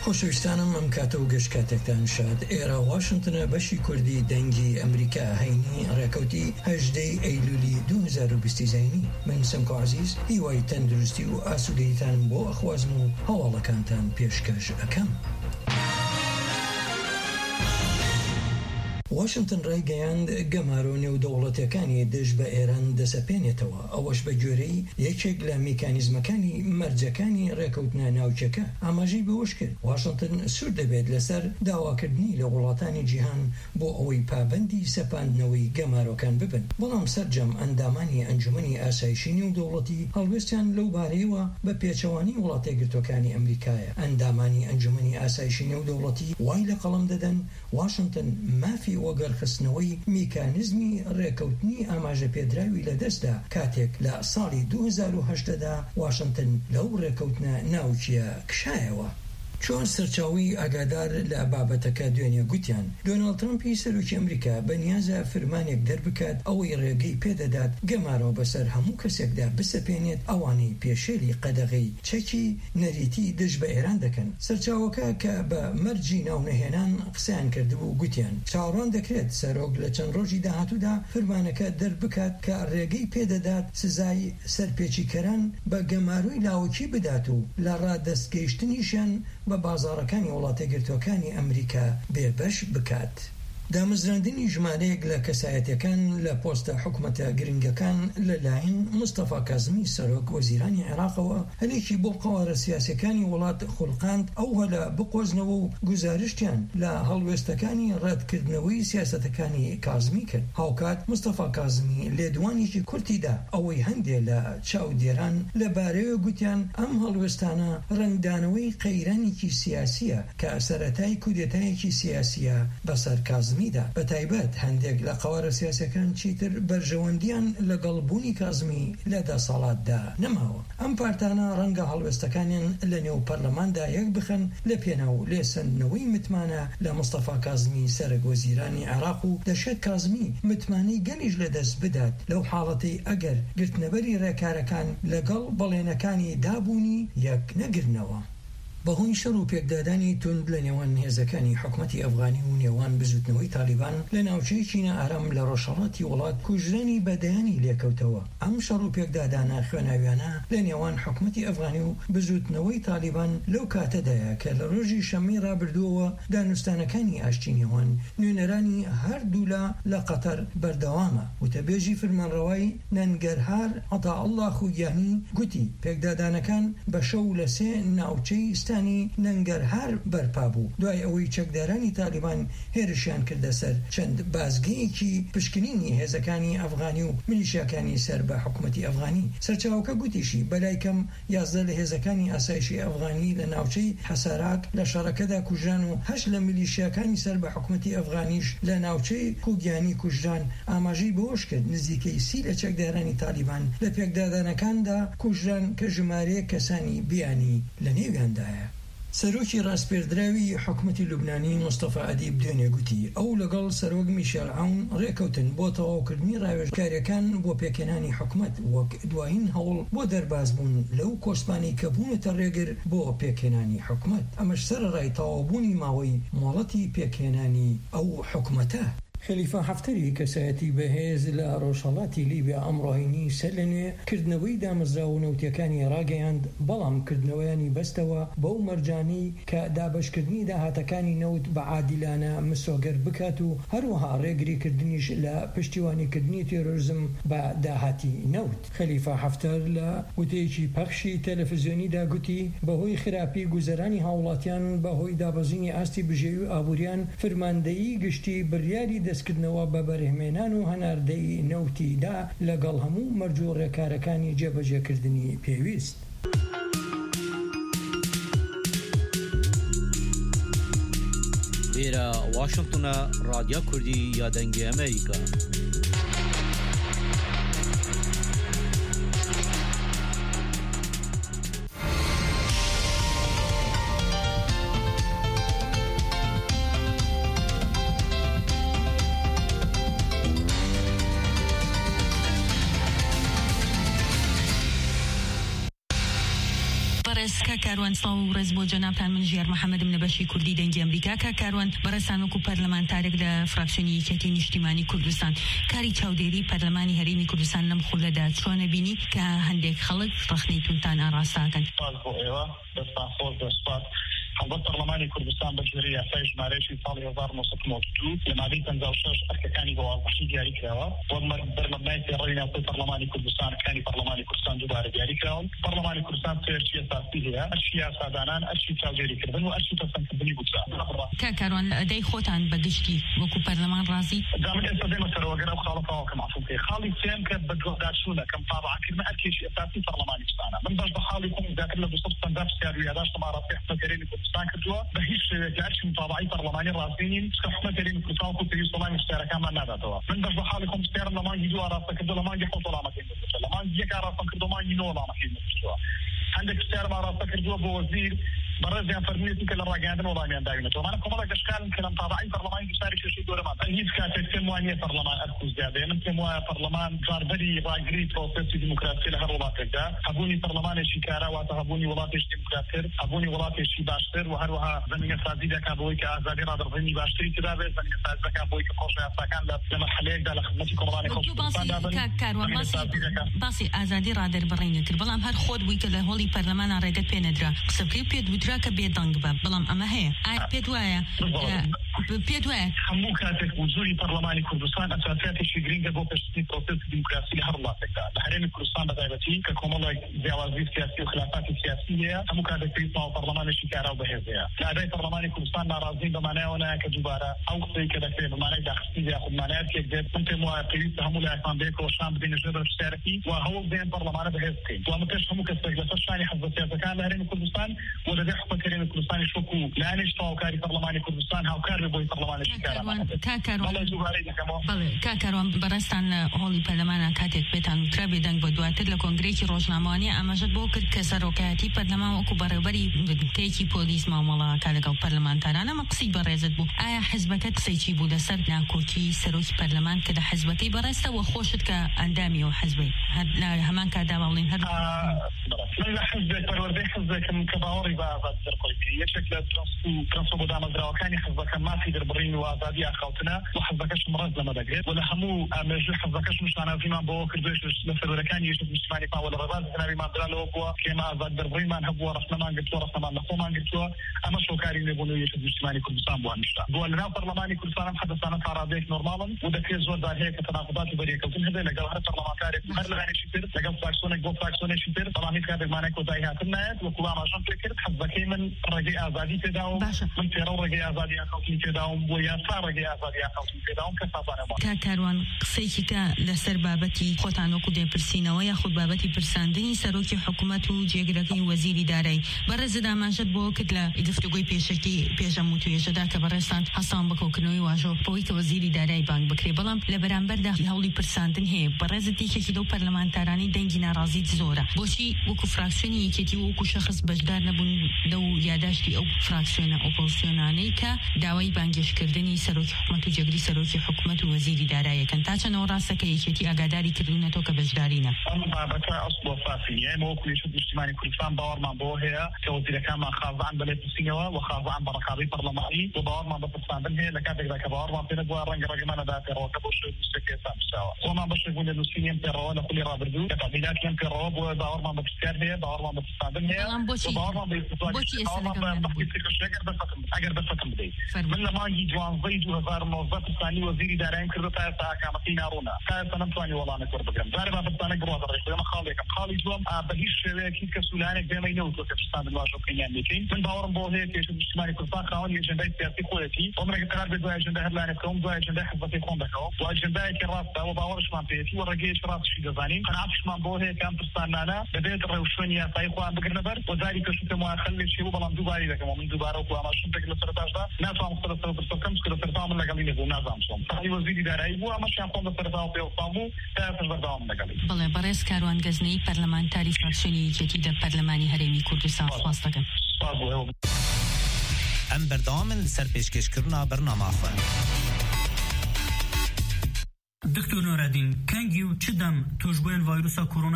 خۆشەویستانم ئەم کاتە و گەشت کاتێکتان شاد. ئێرە واشنتنە بەشی کوردی دەنگی ئەمریکا هەینی ڕێکەوتی 18 ئەیلولی 2020 زینی. من سمکۆ عزیز هیوای تەندروستی و ئاسوودەیتان بۆ ئەخوازم و هەواڵەکانتان پێشکەش ئەکەم. واشنتن ڕایگەیاند گەمارۆ نێودەوڵەتیەکانی دژ بە ئێران دەسەپێنێتەوە، ئەوەش بە گوێرەی یەکێک لە میکانیزمەکانی مەرجەکانی ڕێکەوتنە ناوچەکە ئاماژەی بەوەش کرد واشنتن سوور دەبێت لەسەر داواکردنی لە وڵاتانی جیهان بۆ ئەوەی پابەندی سەپاندنەوەی گەمارۆکان ببن. بەڵام سەرجەم ئەندامانی ئەنجومەنی ئاسایشی نێودەوڵەتی هەڵوێستیان لەو بارەیەوە بە پێچەوانی وڵاتە یەکگرتووەکانی ئەمریکایە. ئەندامانی ئەنجومەنی ئاسایشی نێودەوڵەتی وای لە قەڵم دەدەن واشنتن مافی وەگەرخستنەوەی میکانیزمی ڕێکەوتنی ئاماژە پێدراوی لەدەستدا کاتێک لە ساڵی 2008دا واشنتن لەو ڕێکەوتنە ناوچیە کشایەوە. چۆن سەرچاوی ئاگادار لە بابەتەکە دوێنێ گوتیان دۆناڵد ترامپی سەرۆکی ئەمریکا بەنیازە فەرمانێک دەربکات ئەوەی ڕێگەی پێدەدات گەمارەوە بەسەر هەموو کەسێکدا بسەپێنێت ئەوانەی پێشێلی قەدەغەی چەکی نەریتی دژ بە ئێران دەکەن. سەرچاوەکە کە بە مەرجی ناونەهێنان قسەیان کردبوو گوتیان چاوەڕوان دەکرێت سەرۆک لە چەند ڕۆژی داهاتوودا فەرمانەکە دەربکات کە ڕێگەی پێدەدات سزای سەرپێچیکەران بە گەماروی لاوکی بدات و لە ڕادەستگەیشتنیشیان بە بازاڕەکانی وڵاتە یەکگرتووەکانی ئەمریکا بێبەش بکات. دامەزراندنی ژمارەیەک لە کەسایەتەکان لە پۆستە حکومەتە گرنگەکان لەلایەن مستەفا کازمی سەرۆک وەزیرانی عێراقەوە هەلێکی بۆ قەوارە سیاسەکانی وڵات خوڵقاند ئەو هەلە بقۆزنەوە و گزارشتیان لە هەڵوێستەکانی ڕەتکردنەوەی سیاسەتەکانی کازمی کرد. هاوکات مستەفا کازمی لێدوانێکی کورتیدا ئەوەی هەندێک لە چاودێران لەبارەیە گوتیان ئەم هەڵوێستانە ڕنگدانەوەی قەیرانێکی سیاسیە کە سەرەتای کودێتایەکی سیاسیە بەسەر کازمی بە تایبەت هەندێک لە قەوارە سیاسەکان چیتر بەرژەوەندیان لەگەڵ بوونی کازمی لە دەسەڵاتدا نەماوە. ئەم پارتانە ڕەنگە هەڵوێستەکانیان لە نێو پەرلەماندا یەک بخەن لە پێناو لێسەندنەوەی متمانە لە مستەفا کازمی سەرۆک وەزیرانی عێراق و دەشێت کازمی متمانەی گەلیش لەدەست بدات لەو حاڵەتەی ئەگەر گرتنەبەری ڕێکارەکان لەگەڵ بەڵێنەکانی دابوونی یەک نەگرنەوە. بەهۆی شەڕ و پێکدادانی تند لە نێوان هێزەکانی حکومەتی ئەفغانی و نێوان بزوتنەوەی تالیبان لە ناوچەیەکی نائارام لە ڕۆژهەڵاتی وڵات کوژرانی بەدەیانی لێکەوتەوە. ئەم شەڕ و پێکدادانە خوێناویانە لە نێوان حکومەتی ئەفغانی و بزوتنەوەی تالیبان لەو کاتەدایە کە لە ڕۆژی شەمەی ڕابردووەوە دانوستانەکانی ئاشتی نێوان نوێنەرانی هەردوولا لە قەتەر بەردەوامە. وتەبێژی فرمانڕەوای نەنگەرهار عەتاءالله خوگیانی گوتی پێکدادانەکان بە شەو لە سێ ناوچەی نەنگەرهار بەرپا بوو دوای ئەوەی چەکدارانی تالیبان هێرشیان کردە سەر چەند بازگەیەکی پشکنینی هێزەکانی ئەفغانی و میلیشیاکانی سەر بە حکومەتی ئەفغانی. سەرچاوەکە گوتیشی بەلای کەم 11 لە هێزەکانی ئاسایشی ئەفغانی لە ناوچەی حەساراک لە شەڕەکەدا کوژران و 8 لە میلیشیاکانی سەر بە حکومەتی ئەفغانیش لە ناوچەی خوگیانی کوژران. ئاماژەی بەوەش کرد نزیکەی 30 لە چەکدارانی تالیبان لە پێکدادانەکاندا کوژران کە ژمارەیە کەسانی بیانی لە نێویاندایە. سەرۆکی ڕاستپێردراوی حکومەتی لوبنانی مستەفا ئەدیب دوێنێ گوتی ئەو لەگەڵ سەرۆک میشێل عەون ڕێکەوتن بۆ تەواوکردنی ڕاوێژکاریەکان بۆ پێکێنانی حکومەت وەک دوایین هەوڵ بۆ دەربازبوون لەو کۆسپانەی کە بوونەتە ڕێگر بۆ پێکێنانی حکومەت. ئەمەش سەرەڕای تەواوبوونی ماوەی مۆڵەتی پێکێنانی ئەو حکومەتە. خلیفە حەفتەری کەسایەتی بەهێز لە ڕۆژهەڵاتی لیبیا ئەمڕۆهینی سەر لە نوێ کردنەوەی دامەزراوە نەوتیەکانی ڕاگەیاند بەڵام کردنەوەیانی بەستەوە بەو مەرجانی کە دابەشکردنی داهاتەکانی نەوت بە عادیلانە مسۆگەر بکات و هەروەها ڕێگریکردنیش لە پشتیوانیکردنی تێرۆریزم بە داهاتی نەوت. خلیفە حەفتەر لە وتەیەکی پەخشی تەلەڤیزیۆنیدا گوتی بەهۆی خراپی گوزەرانی هاوڵاتیان بەهۆی دابەزینی ئاستی بژێوی و ئابووریان فەرماندەیی گشتی بڕیاری دەستکردنەوە بە بەرهێمێنان و هەناردەی نەوتیدا لەگەڵ هەموو مەرج و ڕێکارەکانی جێبەجێکردنی پێویست. لێرە واشنتنە ڕادیۆ کوردی یادەنگی ئەمریکا. برس کاروان سڵاو و ڕێز بۆ جەنابتان من ژیار محەممەدم لە بەشی کوردی دەنگی ئەمریکا کاروان بەڕێستان وەکو پەرلەمانتارێک لە فراکسیۆنی یەکێتی نیشتیمانی کوردستان کاری چاودێری پەرلەمانی هەرێمی کوردستان لەم خولەدا چۆنە بینی کە هەندێک خەڵک ڕخنەیتونتان ئاڕاستاکەن؟ حەزب پەرلەمانی کوردستان بە جێرەی یاسای ژمارەیەکی ساڵی 1992 لە مادەی 56 ئەرکەکانی بە واضحی دیاری کراوە و بەرنامەی پێڕەوی ناوچەی پەرلەمانی کوردستانەکانی پەرلەمانی کوردستان دووبارە دیاری کراون. پەرلەمانی کوردستان سێرچی ئەساسی هەیە، ئەرچی یاسادانان، ئەرچی چاودێریکردن و ئەرچی پەسەندکردنی بووچە. کاروان ئەدەی خۆتان بەگشتی وەکو پەرلەمان ڕازی؟ دامن ئێستا دێمە سەرەوە گەرە و خاڵەتەوە کە معفوڵ پێ خاڵی سێم کە بە جۆداچوونە کەم تابعکردن ئەرکێکی ئەساسی پەرلەمانی کوردستانە. من بەش بە خاڵی خۆم ذاکر لە 250 پرسیار و یادداشت ماڕاستی حکومەتەرێمی کوردستان کردووە بە هیچ شێوەیەکی هەرچی متابعەی پەرلەمانی ڕاستینین کە حکومەتەرێمی کوردستان و پێویست وەڵامی پرسیارەکانمان ناداتەوە. من بەش بە خاڵی خۆم پرسیارم لە مانگی 2 ئاراستە کردو، لە مانگی 7 وەڵامەکەی نووسیوە، لە مانگی 1 ئاراستەم کردو، مانگی 9 وەڵامەکەی نووسیوە. هەندێک پرسیارم ئاراستە کردووە بۆ وەزیر بەڕێزیان فەرموویەتی کە لە ڕاگەیاندن وەڵامیان داوینەتەوە. مانە کۆمەڵێک ئەشکالن کە لە متابعەی پەرلەمانی گشتاری کێشەی گەورەمان هیچ کاتێک پێم وانییە پەرلەمان ئەرکوز زیادەیە. من پێم وایە پەرلەمان کاربەری ڕاگری پرۆسێسی دیموکراسی لە هەر وڵاتێکدا هەبوونی پەرلەمانێکی کارا واتە هەبوونی وڵاتێکی دیموکراتتر، هەبوونی وڵاتێکی باشتر و هەروەها زمینە سازی دەکات بۆی کە ئازادی ڕادەڕزینی باشتری تدا بێت، زمینە سازی دەکات بۆی کە خۆشە یاساکان لە مەرحەلەیەکدا لە خزمەتی کۆمەڵانی خۆشەویستاندا بن. باسی ئازادی ڕادەربڕینی کرد، بەڵام هەر خۆت بووی کە لە هۆڵی پەرلەمانە ڕێگەت پێ نەدرا، قسە بکەی پێت وترا کە بێدەنگ بە، بەڵام ئەمە هەیە. پێت وایە هەموو کاتێک وزوری پەرلەمانی کوردستان ئەساسیاتێکی گرینگە بۆ پێشبردنی پرۆسێسی دیموکراسی لە هەر وڵاتێکدا، لە هەرێمی کوردستان بەتایبەتی کە کۆمەڵێک جیاوازی سیاسی و خلافاتی سیاسی هەیە، هەموو کاتێک پێویستماوە پەرلەمانێکی کارا و بەهێز هەیە. لە ئادای پەرلەمانی کوردستان ناڕازین بەمانایەوە نایە کە دووبارە ئەو قسەی کە دەکرێت بەمانای داخستنی یاخود مانایەتێک دێت. من پێم وایە پێویستە هەموو لایەکمان بەیەکەوە شان بدەین لەژێر پرسیارەتی و هەوڵ بدەین پەرلەمانە بەهێز بکەین. و ئەمە پێش هەموو کەسێک لەسەر شانی حەزب سیاسەکان لە هەرێمی کوردستان و لەدەی حکومەتەرێمی کوردستانی شوکو لایەنێش تەواوکاری پەرلەمانی کوردستان هاوکار بێ بۆی پەرلەمانێکی کارا. کاروان بەڕێستان لە هۆڵی پەرلەمانە کاتێک پێتان وترا بێدەنگ بە دواتر لە کۆنگرێکی ڕۆژنامەوانی ئاماژەت بۆ کرد کە سەرۆکایەتی پەرلەمان وەکو بەڕێوەبەری بنکەیەکی پۆلیس مامەڵەکە لەگەڵ پەرلەمانتاران. ئەمە قسەی بەڕێزت بوو. ئایا حیزبەکەت قسەیکی بوو لەسەر ناکۆکی سەرۆکی پەرلەمان کە لە حیزبەکەی بەڕێستەوە خۆشت کە ئەندامی ئەو حیزبەی هەمان کادا باڵین هەر من لە حیزبێک پەروەردەی حیزبێکم کە باوەڕی بە ئازادی دەربڕینی یەکێک لە پرەنسۆ بۆ دامەزراوەکانی حیزبەکە مافی دەربڕین و ئازادی ئاخاوتنە و حیزبەکەشم ڕەز لەمە دەگرێت و لە هەموو ئامێژوی حیزبەکەشم شانازیمان بۆەوە کردوێش لە سەرۆرەکانی یەکێتی نیشتیمانی پاوە لە ڕێباز جنابیمان درالەوە بووە کە ئێمە ئازادی دەربڕینمان هەبووە، ڕەخنەمان گرتووە، ڕەخنەمان لە خۆمان گرتووە. ئەمە شۆکاری نێبوون و یەکێتی نیشتیمانی کوردستان بۆ هەمیشە بووە. لەناو پەرلەمانی کوردستان حەدەسانە تاڕادەیەک نۆرماڵن و دەکرێت زۆر دار هەیە کە تەناقضاتی بەریەکەوتن هەبێت لەگەڵ هەر پەرلەمانتارێک هەر لەلایەنێکی تر لەگەڵ فراکسیۆنێک بۆ فراکسیۆنێکی تر، بەڵام هیچ کاتێک مانای کۆتایی هاتن نایەت. وەکو ئاماژەم پێ کرد حەزبەکەی من ڕێگەی ئازادی پێداوم، من فێرەو ڕێگەی ئازادی ئاخاوتنی پێداوم بۆ یاسا ڕێگەی ئازادی ئاخاوتنی پێداوم کە سازانەوە. کاروان قسەیەکی کە لەسەر بابەتی خۆتان وەکو دێپرسینەوە یاخود بابەتی پرساندنی سەرۆکی حکوومەت و جێگرەکەی وەزیری دارایی بەڕێزت ئاماژەت بۆ کرد لە گفتوگۆی پێشەم و توێژەدا کە بەڕێستان هەسان بکەوتنەوەی واژۆ بۆی کە وەزیری دارایی بانگ بکرێ، بەڵام لە بەرامبەردا هەوڵی پرساندن هەیە. بەڕێزت یەکێکی لەو پەرلەمانتارانی دەنگی ناڕازیت زۆرە، بۆچی وەکو فراکسیۆنی یەکێتی و وەکو شەخص بەشدار نەبوون لەو یاداشتی ئەو فراکسیۆنە ئۆپۆزیسیۆنانەی کە داوای بانگێشکردنی سەرۆکی حکومەت و جێگری سەرۆکی حکومەت و وەزیری داراییەکەن تا چەنەوە ڕاستەکە یەکێتی ئاگاداری کردوونەتەوە کە بەشدارینە؟ ئەم بابەتە ئەسڵ و فاسینیە. ئێمە وەکو یەکێتی نیشتیمانی کوردستان باوەڕمان بۆ هەیە کە وەزیرەکانمان خازان بەلێ پرسینەوە و خازان بە ڕقابەی پەرلەمانی و باوەڕمان بە پرساندن هەیە. لە کاتێکدا کە باوەڕمان پێ نەبووە ڕەنگە ڕێگەمانەدا پێڕەوەکە بۆ شێوەی نووسەکە سامساوە. خۆمان بەشێک بوون لە نووسینیان پێڕەوە لە خولی ڕابردوو کە تەعدیلاتیان پێڕەوە بۆ باوەڕمان بە پرسیار هەیە، باوەڕمان بە پرساندن هەیە، باوەڕمان بە ئەگەر بەسەکەم بدەیت. من لە مانگی 12 2019 پرسانی وەزیری داراییم کردو تا ئێستا ئاکامەتی ناڕوونە، تا ئێستا نەمتوانی وەڵامێک وەربگرم. جارێ بابەتانێک بڕوادەڕێژ ئێمە خاڵێکم خاڵی دووەم بە هیچ شێوەیەک هیچ کەس سولانێک دێمەی نەوتوە کە پرساندن واژۆ بکەینیان بکەین. من باوەڕم بۆ هەیە کە یەکێتی نیشتیمانی کوردستان خاوەنی ئەجەندای سیاسی خۆیەتی ئەمڕێک قرار بێت دوای ئەجەندای هەر لایەنێک بکەوم، دوای ئەجەندای حیزبەکەی خۆم بکەوم و ئەجەندایەکی ڕاستە و باوەڕشمان پێیەتی و ڕێگەیەکی ڕاستیشی دەزانین. قەناعەتشمان بۆ هەیە کە ئەم پرساندانە دەبێت ڕێوشوێنی یاسایی خۆیان بگرنە بەر و جاری کەشتە موخەلێکی بوو، بەڵام دووباری دەکەم من دووبارە وەکو ئاماژەم پێ کرد لە سەرەتاشدا ناتوانم سەرەتا پرسەکەم سکرتەرتا من لەگەڵی نەبوو، نازانم چۆن تاقی وەزیری دارایی بوو ئەمەشیان خۆم لە سەرەتاوە پێوەستام و تا ئێستاش بەردەوام لەگەڵی. بەڵێ بەڕێز کاروان گەزنەی پەرلەمانتاری فراکسیۆنی یەکێتی لە پەرلەمانی هەرێمی کوردستان سپاس دەکەم. ئەم بەردەوامن لەسەر پێشکەشکردنا بەرنامەخۆ. دکتۆر نۆرەدین کەنگی و چ دەم تۆشبوویان ڤایرۆسا کۆرۆنا